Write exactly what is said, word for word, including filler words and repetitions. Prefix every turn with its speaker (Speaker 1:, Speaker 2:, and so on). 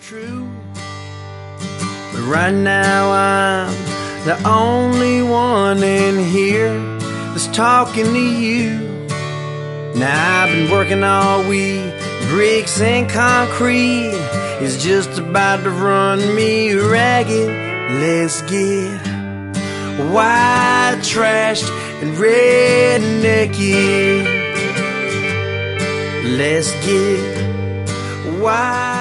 Speaker 1: true. But right now I'm the only one in here that's talking to you. Now I've been working all week, bricks and concrete is just about to run me ragged. Let's get white trashed and rednecky. Let's get white